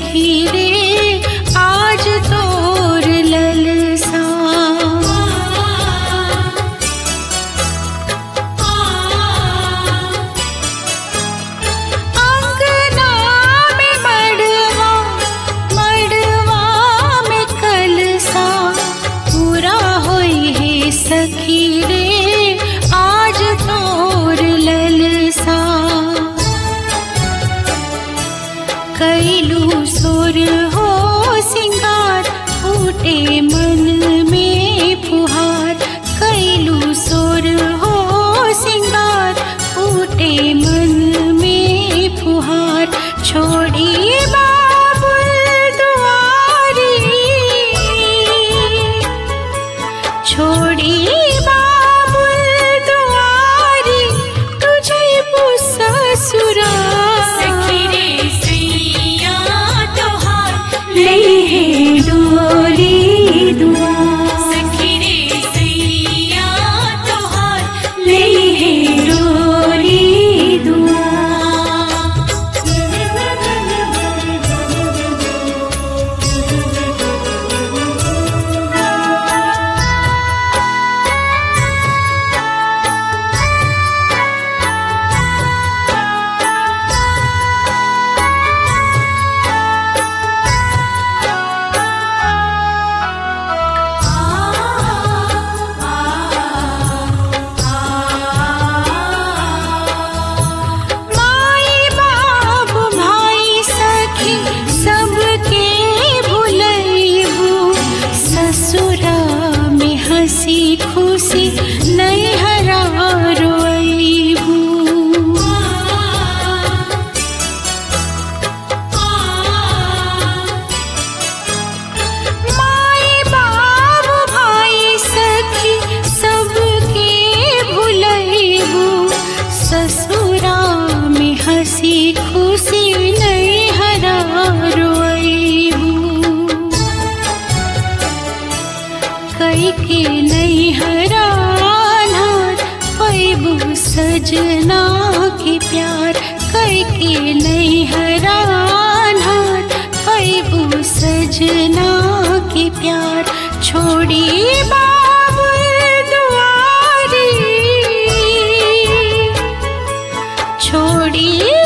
सखी रे आज तोर ललसा। अंगना में मड़वा, मड़वा में कलसा, पूरा होई है सखी रे आज तोर ललसा। कैलू सुर हो सिंगार, फूटे मन में फुहार। कैलू सुर हो सिंगार, फूटे मन में फुहार। छोड़ी बाबुल दुआरी, छोड़ी बाबुल दुआरी, तुझे ससुरा। सखी रे सैया तोहार ले है डोली दुआ, सखी रे सैया तोहार ले है डोली दुआ। माई बाबू भाई सखी सबके भुलैबू, ससुरा में हंसी खुशी नैहरा रोइबू। माई बाबू भाई सखी सबके भुलैबू, ससुरा में हंसी खुशी नैहरा रोइबू। कई के नैहरा नार पैबू सजना के प्यार। कई के नैहरा नार पैबू सजना के प्यार। छोड़ी बाबुल दुआरी, छोड़ी